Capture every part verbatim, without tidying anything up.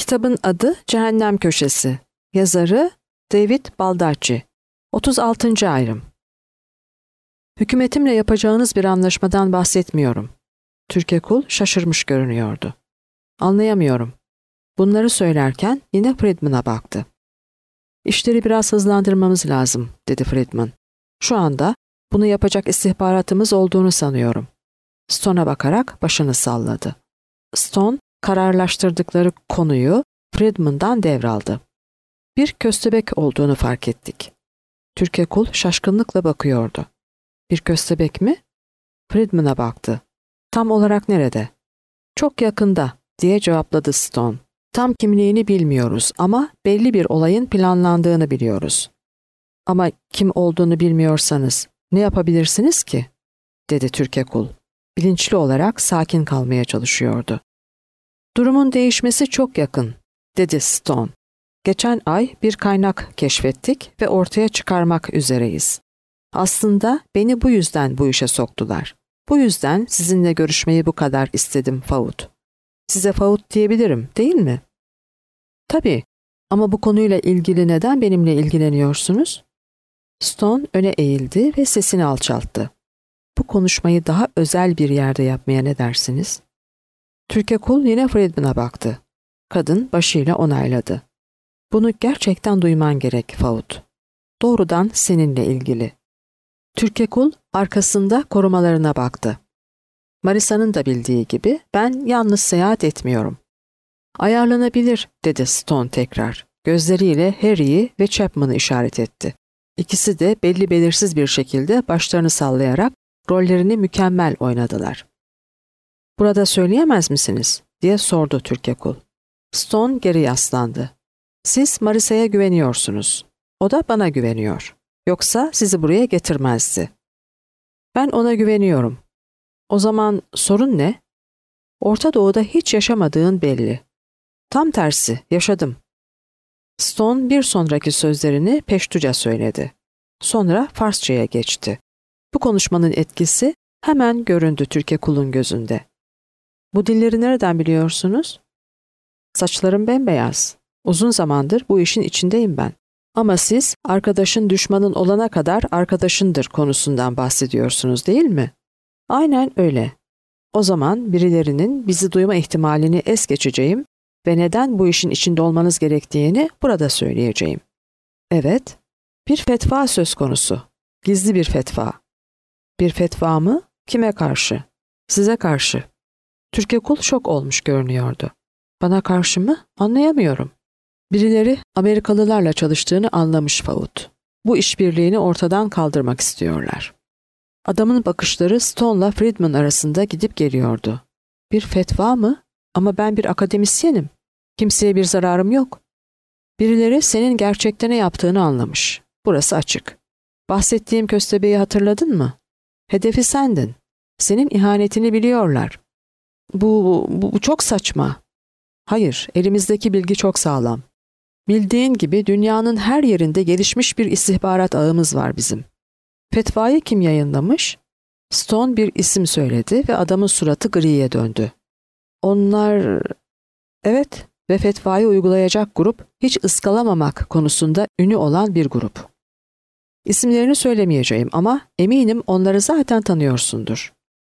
Kitabın adı Cehennem Köşesi. Yazarı David Baldacci. otuz altıncı ayrım. Hükümetimle yapacağınız bir anlaşmadan bahsetmiyorum. Türkekul şaşırmış görünüyordu. Anlayamıyorum. Bunları söylerken yine Friedman'a baktı. İşleri biraz hızlandırmamız lazım, dedi Friedman. Şu anda bunu yapacak istihbaratımız olduğunu sanıyorum. Stone'a bakarak başını salladı. Stone, kararlaştırdıkları konuyu Friedman'dan devraldı. Bir köstebek olduğunu fark ettik. Türkekul şaşkınlıkla bakıyordu. Bir köstebek mi? Friedman'a baktı. Tam olarak nerede? Çok yakında, diye cevapladı Stone. Tam kimliğini bilmiyoruz ama belli bir olayın planlandığını biliyoruz. Ama kim olduğunu bilmiyorsanız ne yapabilirsiniz ki? Dedi Türkekul. Bilinçli olarak sakin kalmaya çalışıyordu. Durumun değişmesi çok yakın, dedi Stone. Geçen ay bir kaynak keşfettik ve ortaya çıkarmak üzereyiz. Aslında beni bu yüzden bu işe soktular. Bu yüzden sizinle görüşmeyi bu kadar istedim Faut. Size Faut diyebilirim, değil mi? Tabii, ama bu konuyla ilgili neden benimle ilgileniyorsunuz? Stone öne eğildi ve sesini alçalttı. Bu konuşmayı daha özel bir yerde yapmaya ne dersiniz? Türkekul yine Friedman'a baktı. Kadın başıyla onayladı. Bunu gerçekten duyman gerek Faut. Doğrudan seninle ilgili. Türkekul arkasında korumalarına baktı. Marisa'nın da bildiği gibi ben yalnız seyahat etmiyorum. Ayarlanabilir, dedi Stone tekrar. Gözleriyle Harry'i ve Chapman'ı işaret etti. İkisi de belli belirsiz bir şekilde başlarını sallayarak rollerini mükemmel oynadılar. Burada söyleyemez misiniz? Diye sordu Türkekul. Stone geri yaslandı. Siz Marisa'ya güveniyorsunuz. O da bana güveniyor. Yoksa sizi buraya getirmezdi. Ben ona güveniyorum. O zaman sorun ne? Orta Doğu'da hiç yaşamadığın belli. Tam tersi, yaşadım. Stone bir sonraki sözlerini Peştuca söyledi. Sonra Farsça'ya geçti. Bu konuşmanın etkisi hemen göründü Türkekul'un gözünde. Bu dilleri nereden biliyorsunuz? Saçlarım bembeyaz. Uzun zamandır bu işin içindeyim ben. Ama siz arkadaşın düşmanın olana kadar arkadaşındır konusundan bahsediyorsunuz değil mi? Aynen öyle. O zaman birilerinin bizi duyma ihtimalini es geçeceğim ve neden bu işin içinde olmanız gerektiğini burada söyleyeceğim. Evet, bir fetva söz konusu. Gizli bir fetva. Bir fetva mı? Kime karşı? Size karşı. Türkekul şok olmuş görünüyordu. Bana karşı mı? Anlayamıyorum. Birileri Amerikalılarla çalıştığını anlamış Faut. Bu işbirliğini ortadan kaldırmak istiyorlar. Adamın bakışları Stone'la Friedman arasında gidip geliyordu. Bir fetva mı? Ama ben bir akademisyenim. Kimseye bir zararım yok. Birileri senin gerçekte ne yaptığını anlamış. Burası açık. Bahsettiğim köstebeği hatırladın mı? Hedefi sendin. Senin ihanetini biliyorlar. Bu, bu, bu çok saçma. Hayır, elimizdeki bilgi çok sağlam. Bildiğin gibi dünyanın her yerinde gelişmiş bir istihbarat ağımız var bizim. Fetvayı kim yayınlamış? Stone bir isim söyledi ve adamın suratı griye döndü. Onlar... Evet ve fetvayı uygulayacak grup hiç ıskalamamak konusunda ünü olan bir grup. İsimlerini söylemeyeceğim ama eminim onları zaten tanıyorsundur.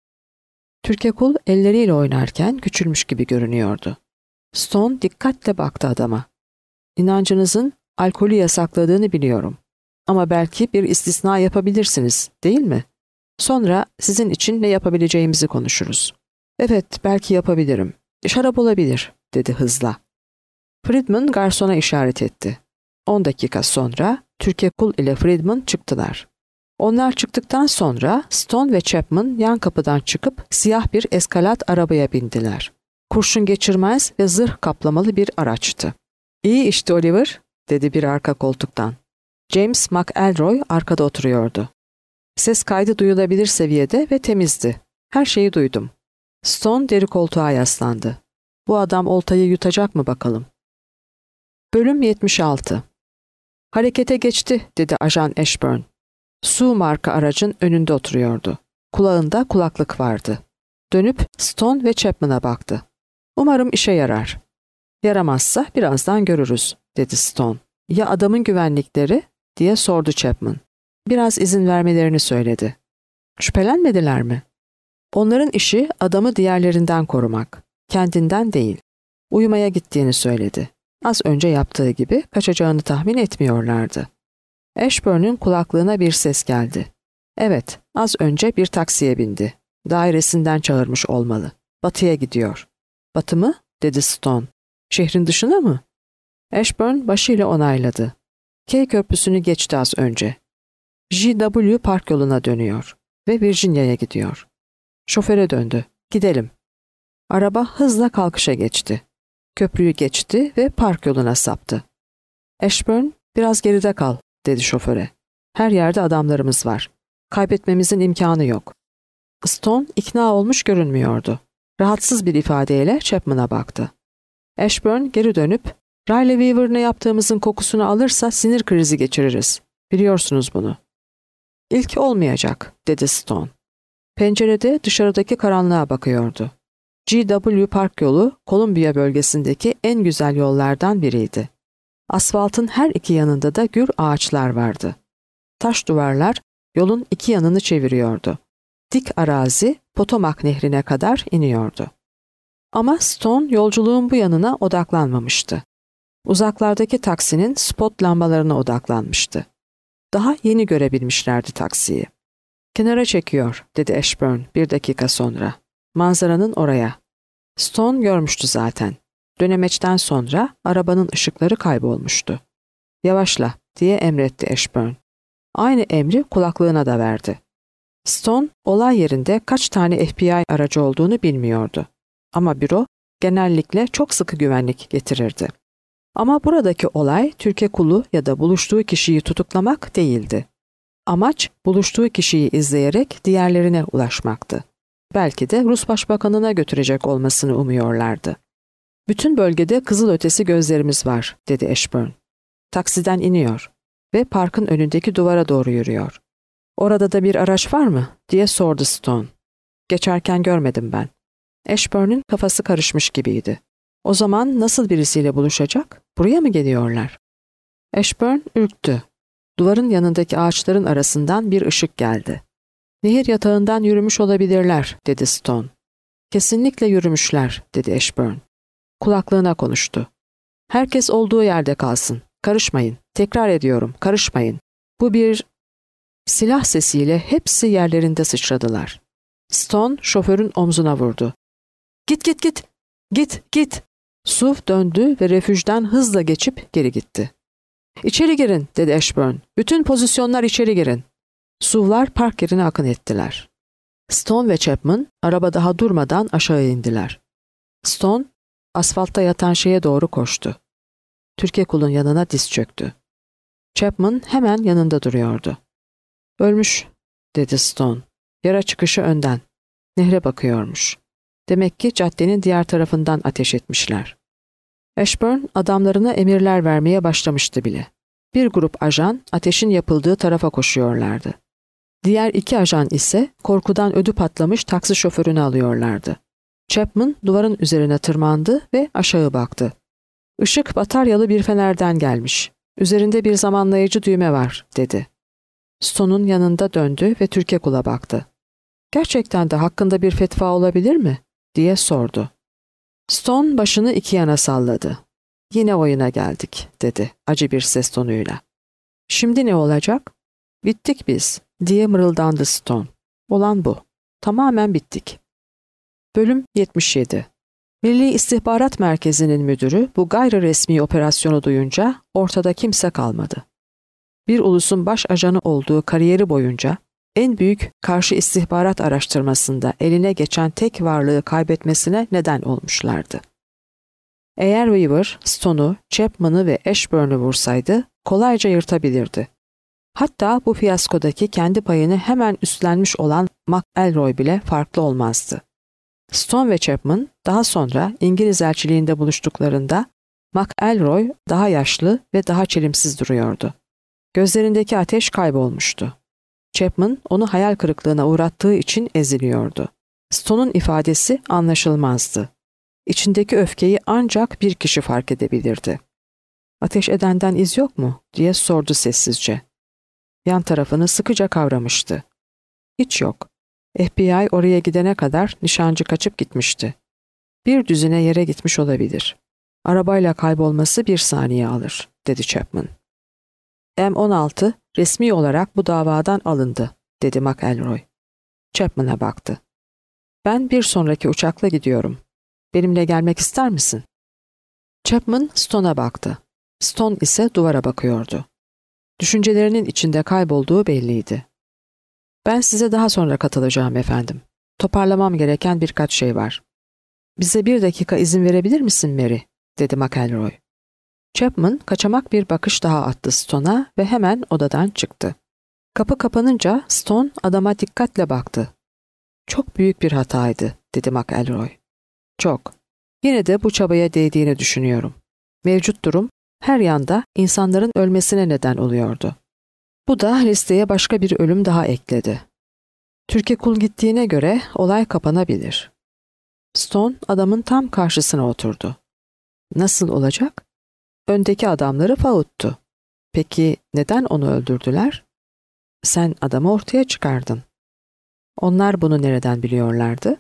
Türkekul elleriyle oynarken küçülmüş gibi görünüyordu. Stone dikkatle baktı adama. İnancınızın alkolü yasakladığını biliyorum. Ama belki bir istisna yapabilirsiniz, değil mi? Sonra sizin için ne yapabileceğimizi konuşuruz. Evet, belki yapabilirim. Şarap olabilir, dedi hızla. Friedman garsona işaret etti. On dakika sonra Türkekul ile Friedman çıktılar. Onlar çıktıktan sonra Stone ve Chapman yan kapıdan çıkıp siyah bir eskalat arabaya bindiler. Kurşun geçirmez ve zırh kaplamalı bir araçtı. İyi işte Oliver, dedi bir arka koltuktan. James McElroy arkada oturuyordu. Ses kaydı duyulabilir seviyede ve temizdi. Her şeyi duydum. Stone deri koltuğa yaslandı. Bu adam oltayı yutacak mı bakalım? Bölüm yetmiş altı. Harekete geçti, dedi Ajan Ashburn. Sue marka aracın önünde oturuyordu. Kulağında kulaklık vardı. Dönüp Stone ve Chapman'a baktı. Umarım işe yarar. Yaramazsa birazdan görürüz, dedi Stone. Ya adamın güvenlikleri, diye sordu Chapman. Biraz izin vermelerini söyledi. Şüphelenmediler mi? Onların işi adamı diğerlerinden korumak, kendinden değil. Uyumaya gittiğini söyledi. Az önce yaptığı gibi kaçacağını tahmin etmiyorlardı. Ashburn'un kulaklığına bir ses geldi. Evet, az önce bir taksiye bindi. Dairesinden çağırmış olmalı. Batıya gidiyor. Batı mı? Dedi Stone. Şehrin dışına mı? Ashburn başıyla onayladı. Key Köprüsü'nü geçti az önce. J W Park yoluna dönüyor ve Virginia'ya gidiyor. Şoföre döndü. Gidelim. Araba hızla kalkışa geçti. Köprüyü geçti ve park yoluna saptı. Ashburn, biraz geride kal, dedi şoföre. Her yerde adamlarımız var. Kaybetmemizin imkanı yok. Stone ikna olmuş görünmüyordu. Rahatsız bir ifadeyle Chapman'a baktı. Ashburn geri dönüp, Riley Weaver ne yaptığımızın kokusunu alırsa sinir krizi geçiririz. Biliyorsunuz bunu. İlk olmayacak, dedi Stone. Pencerede dışarıdaki karanlığa bakıyordu. G W Park yolu, Columbia bölgesindeki en güzel yollardan biriydi. Asfaltın her iki yanında da gür ağaçlar vardı. Taş duvarlar yolun iki yanını çeviriyordu. Dik arazi Potomac nehrine kadar iniyordu. Ama Stone yolculuğun bu yanına odaklanmamıştı. Uzaklardaki taksinin spot lambalarına odaklanmıştı. Daha yeni görebilmişlerdi taksiyi. Kenara çekiyor, dedi Ashburn bir dakika sonra. Manzaranın oraya. Stone görmüştü zaten. Dönemeçten sonra arabanın ışıkları kaybolmuştu. Yavaşla, diye emretti Ashburn. Aynı emri kulaklığına da verdi. Stone, olay yerinde kaç tane F B I aracı olduğunu bilmiyordu. Ama büro genellikle çok sıkı güvenlik getirirdi. Ama buradaki olay Türkiye kulu ya da buluştuğu kişiyi tutuklamak değildi. Amaç buluştuğu kişiyi izleyerek diğerlerine ulaşmaktı. Belki de Rus Başbakanına götürecek olmasını umuyorlardı. Bütün bölgede kızılötesi gözlerimiz var, dedi Ashburn. Taksiden iniyor ve parkın önündeki duvara doğru yürüyor. Orada da bir araç var mı? Diye sordu Stone. Geçerken görmedim ben. Ashburn'un kafası karışmış gibiydi. O zaman nasıl birisiyle buluşacak? Buraya mı geliyorlar? Ashburn ürktü. Duvarın yanındaki ağaçların arasından bir ışık geldi. Nehir yatağından yürümüş olabilirler, dedi Stone. Kesinlikle yürümüşler, dedi Ashburn. Kulaklığına konuştu. Herkes olduğu yerde kalsın. Karışmayın. Tekrar ediyorum, karışmayın. Bu bir... Silah sesiyle hepsi yerlerinde sıçradılar. Stone şoförün omzuna vurdu. Git git git! Git git! Suv döndü ve refüjden hızla geçip geri gitti. İçeri girin, dedi Ashburn. Bütün pozisyonlar içeri girin. Suvlar park yerine akın ettiler. Stone ve Chapman araba daha durmadan aşağı indiler. Stone asfaltta yatan şeye doğru koştu. Türkekul'un yanına diz çöktü. Chapman hemen yanında duruyordu. Ölmüş, dedi Stone. Yara çıkışı önden. Nehre bakıyormuş. Demek ki caddenin diğer tarafından ateş etmişler. Ashburn adamlarına emirler vermeye başlamıştı bile. Bir grup ajan ateşin yapıldığı tarafa koşuyorlardı. Diğer iki ajan ise korkudan ödü patlamış taksi şoförünü alıyorlardı. Chapman duvarın üzerine tırmandı ve aşağı baktı. Işık bataryalı bir fenerden gelmiş. Üzerinde bir zamanlayıcı düğme var, dedi. Stone'un yanında döndü ve Türkekul'a baktı. Gerçekten de hakkında bir fetva olabilir mi? Diye sordu. Stone başını iki yana salladı. Yine oyuna geldik, dedi acı bir ses tonuyla. Şimdi ne olacak? Bittik biz, diye mırıldandı Stone. Olan bu. Tamamen bittik. Bölüm yetmiş yedi. Milli İstihbarat Merkezi'nin müdürü bu gayri resmi operasyonu duyunca ortada kimse kalmadı. Bir ulusun baş ajanı olduğu kariyeri boyunca en büyük karşı istihbarat araştırmasında eline geçen tek varlığı kaybetmesine neden olmuşlardı. Eğer Weaver, Stone'u, Chapman'ı ve Ashburn'u vursaydı kolayca yırtabilirdi. Hatta bu fiyaskodaki kendi payını hemen üstlenmiş olan McElroy bile farklı olmazdı. Stone ve Chapman daha sonra İngiliz elçiliğinde buluştuklarında McElroy daha yaşlı ve daha çelimsiz duruyordu. Gözlerindeki ateş kaybolmuştu. Chapman onu hayal kırıklığına uğrattığı için eziliyordu. Stone'un ifadesi anlaşılmazdı. İçindeki öfkeyi ancak bir kişi fark edebilirdi. "Ateş edenden iz yok mu?" diye sordu sessizce. Yan tarafını sıkıca kavramıştı. "Hiç yok. F B I oraya gidene kadar nişancı kaçıp gitmişti. Bir düzine yere gitmiş olabilir. Arabayla kaybolması bir saniye alır," dedi Chapman. M on altı resmi olarak bu davadan alındı, dedi McElroy. Chapman'a baktı. "Ben bir sonraki uçakla gidiyorum. Benimle gelmek ister misin?" Chapman Stone'a baktı. Stone ise duvara bakıyordu. Düşüncelerinin içinde kaybolduğu belliydi. "Ben size daha sonra katılacağım efendim. Toparlamam gereken birkaç şey var." "Bize bir dakika izin verebilir misin Mary?" dedi McElroy. Chapman kaçamak bir bakış daha attı Stone'a ve hemen odadan çıktı. Kapı kapanınca Stone adama dikkatle baktı. "Çok büyük bir hataydı," dedi McElroy. "Çok. Yine de bu çabaya değdiğini düşünüyorum. Mevcut durum her yanda insanların ölmesine neden oluyordu. Bu da listeye başka bir ölüm daha ekledi. Türkekul gittiğine göre olay kapanabilir." Stone adamın tam karşısına oturdu. "Nasıl olacak?" "Öndeki adamları Faut'tu. Peki neden onu öldürdüler?" "Sen adamı ortaya çıkardın." "Onlar bunu nereden biliyorlardı?"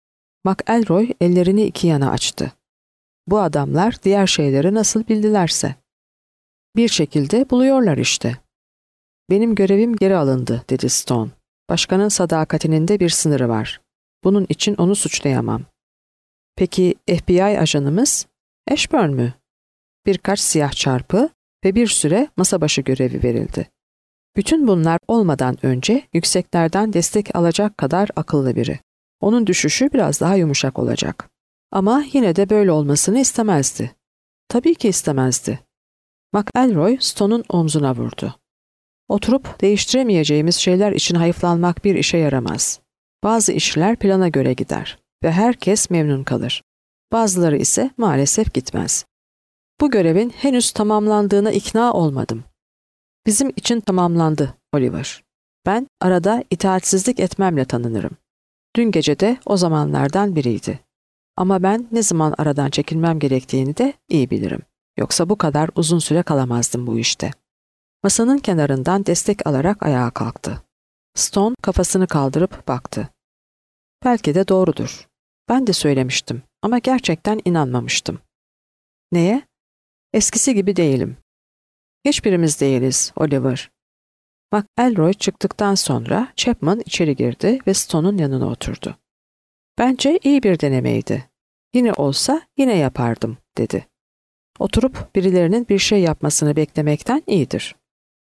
McElroy ellerini iki yana açtı. "Bu adamlar diğer şeyleri nasıl bildilerse. Bir şekilde buluyorlar işte." "Benim görevim geri alındı," dedi Stone. "Başkanın sadakatinin de bir sınırı var. Bunun için onu suçlayamam." "Peki F B I ajanımız? Ashburn mü?" Birkaç siyah çarpı ve bir süre masa başı görevi verildi. Bütün bunlar olmadan önce yükseklerden destek alacak kadar akıllı biri. Onun düşüşü biraz daha yumuşak olacak. Ama yine de böyle olmasını istemezdi. Tabii ki istemezdi. McElroy Stone'un omzuna vurdu. "Oturup değiştiremeyeceğimiz şeyler için hayıflanmak bir işe yaramaz. Bazı işler plana göre gider ve herkes memnun kalır. Bazıları ise maalesef gitmez. Bu görevin henüz tamamlandığına ikna olmadım. Bizim için tamamlandı, Oliver. Ben arada itaatsizlik etmemle tanınırım. Dün gece de o zamanlardan biriydi. Ama ben ne zaman aradan çekilmem gerektiğini de iyi bilirim. Yoksa bu kadar uzun süre kalamazdım bu işte." Masanın kenarından destek alarak ayağa kalktı. Stone kafasını kaldırıp baktı. "Belki de doğrudur. Ben de söylemiştim ama gerçekten inanmamıştım." "Neye?" "Eskisi gibi değilim." "Hiçbirimiz değiliz, Oliver." McElroy çıktıktan sonra Chapman içeri girdi ve Stone'un yanına oturdu. "Bence iyi bir denemeydi. Yine olsa yine yapardım," dedi. "Oturup birilerinin bir şey yapmasını beklemekten iyidir."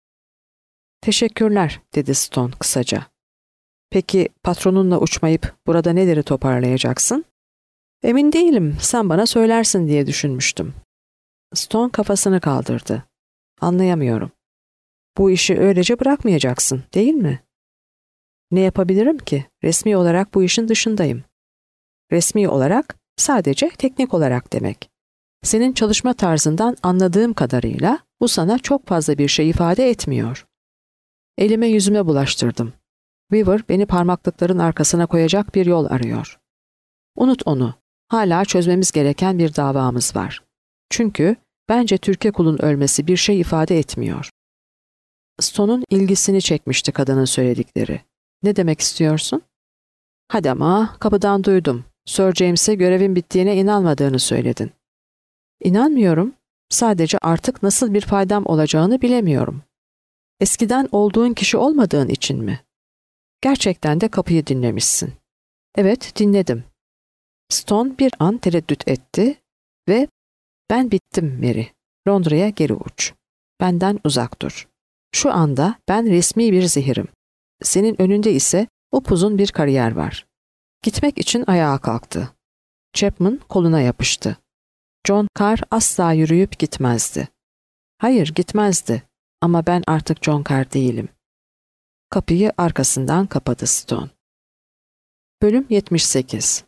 "Teşekkürler," dedi Stone kısaca. "Peki patronunla uçmayıp burada neleri toparlayacaksın?" "Emin değilim, sen bana söylersin diye düşünmüştüm." Stone kafasını kaldırdı. "Anlayamıyorum. Bu işi öylece bırakmayacaksın, değil mi?" "Ne yapabilirim ki? Resmi olarak bu işin dışındayım." "Resmi olarak, sadece teknik olarak demek. Senin çalışma tarzından anladığım kadarıyla bu sana çok fazla bir şey ifade etmiyor." Elime yüzüme bulaştırdım. Weaver beni parmaklıkların arkasına koyacak bir yol arıyor. Unut onu. Hala çözmemiz gereken bir davamız var. Çünkü bence Türkekul'un ölmesi bir şey ifade etmiyor. Stone'un ilgisini çekmişti kadının söyledikleri. "Ne demek istiyorsun?" "Hadi ama, kapıdan duydum. Sir James'e görevin bittiğine inanmadığını söyledin." "İnanmıyorum. Sadece artık nasıl bir faydam olacağını bilemiyorum." "Eskiden olduğun kişi olmadığın için mi?" "Gerçekten de kapıyı dinlemişsin." "Evet, dinledim." Stone bir an tereddüt etti ve "Ben bittim Mary. Londra'ya geri uç. Benden uzak dur. Şu anda ben resmi bir zehirim. Senin önünde ise upuzun bir kariyer var." Gitmek için ayağa kalktı. Chapman koluna yapıştı. "John Carr asla yürüyüp gitmezdi." "Hayır, gitmezdi. Ama ben artık John Carr değilim." Kapıyı arkasından kapadı Stone. Bölüm yetmiş sekiz.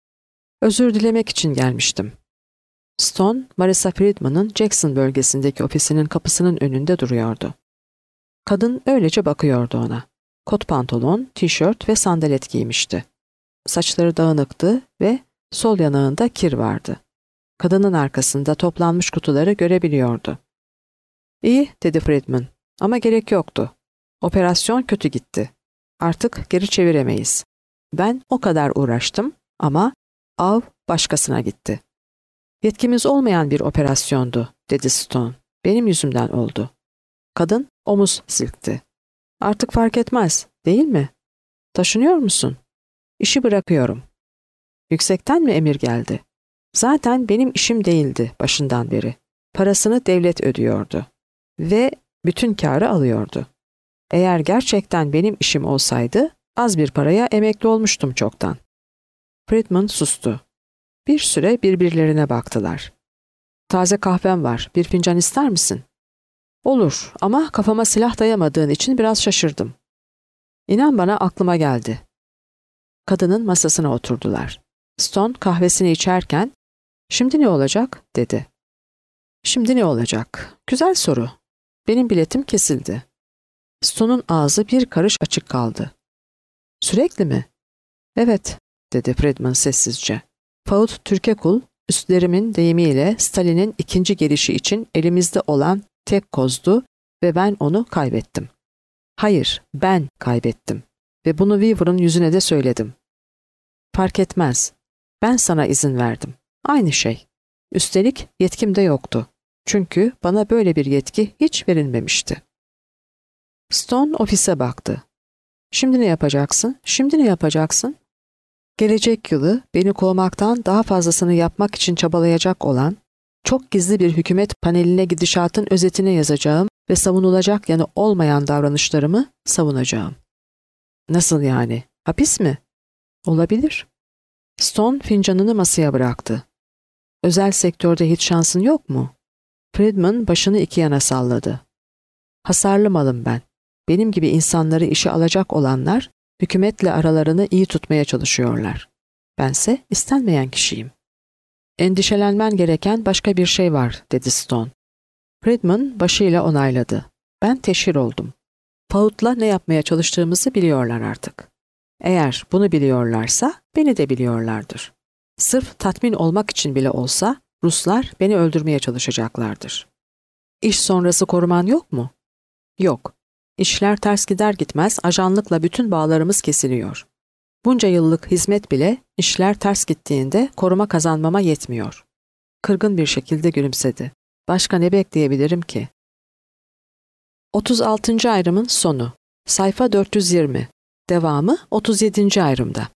"Özür dilemek için gelmiştim." Stone, Marissa Friedman'ın Jackson bölgesindeki ofisinin kapısının önünde duruyordu. Kadın öylece bakıyordu ona. Kot pantolon, tişört ve sandalet giymişti. Saçları dağınıktı ve Sol yanağında kir vardı. Kadının arkasında toplanmış kutuları görebiliyordu. "İyi," dedi Friedman. "Ama gerek yoktu. Operasyon kötü gitti. Artık geri çeviremeyiz. Ben o kadar uğraştım ama av başkasına gitti." "Yetkimiz olmayan bir operasyondu," dedi Stone. "Benim yüzümden oldu." Kadın omuz silkti. "Artık fark etmez, değil mi? Taşınıyor musun?" "İşi bırakıyorum." "Yüksekten mi emir geldi?" "Zaten benim işim değildi başından beri. Parasını devlet ödüyordu. Ve bütün kârı alıyordu. Eğer gerçekten benim işim olsaydı, az bir paraya emekli olmuştum çoktan." Friedman sustu. Bir süre birbirlerine baktılar. "Taze kahvem var, bir fincan ister misin?" "Olur ama kafama silah dayamadığın için biraz şaşırdım." "İnan bana aklıma geldi." Kadının masasına oturdular. Stone kahvesini içerken, "Şimdi ne olacak?" dedi. "Şimdi ne olacak? Güzel soru. Benim biletim kesildi." Stone'un ağzı bir karış açık kaldı. "Sürekli mi?" "Evet," dedi Friedman sessizce. "Faut Türkekul, üstlerimin deyimiyle Stalin'in ikinci gelişi için elimizde olan tek kozdu ve ben onu kaybettim. Hayır, ben kaybettim. Ve bunu Weaver'ın yüzüne de söyledim." "Fark etmez. Ben sana izin verdim. Aynı şey. Üstelik yetkim de yoktu. Çünkü bana böyle bir yetki hiç verilmemişti." Stone ofise baktı. "Şimdi ne yapacaksın? Şimdi ne yapacaksın?" "Gelecek yılı beni kovmaktan daha fazlasını yapmak için çabalayacak olan, çok gizli bir hükümet paneline gidişatın özetine yazacağım ve savunulacak yanı olmayan davranışlarımı savunacağım." "Nasıl yani? Hapis mi?" "Olabilir." Stone fincanını masaya bıraktı. "Özel sektörde hiç şansın yok mu?" Friedman başını iki yana salladı. "Hasarlı malım ben. Benim gibi insanları işe alacak olanlar, hükümetle aralarını iyi tutmaya çalışıyorlar. Bense istenmeyen kişiyim." "Endişelenmen gereken başka bir şey var," dedi Stone. Friedman başıyla onayladı. "Ben teşhir oldum. Faut'la ne yapmaya çalıştığımızı biliyorlar artık. Eğer bunu biliyorlarsa beni de biliyorlardır. Sırf tatmin olmak için bile olsa Ruslar beni öldürmeye çalışacaklardır." "İş sonrası koruman yok mu?" "Yok. İşler ters gider gitmez ajanlıkla bütün bağlarımız kesiliyor. Bunca yıllık hizmet bile işler ters gittiğinde koruma kazanmama yetmiyor." Kırgın bir şekilde gülümsedi. "Başka ne bekleyebilirim ki?" otuz altıncı ayrımın sonu. Sayfa dört yüz yirmi. Devamı otuz yedinci ayrımda.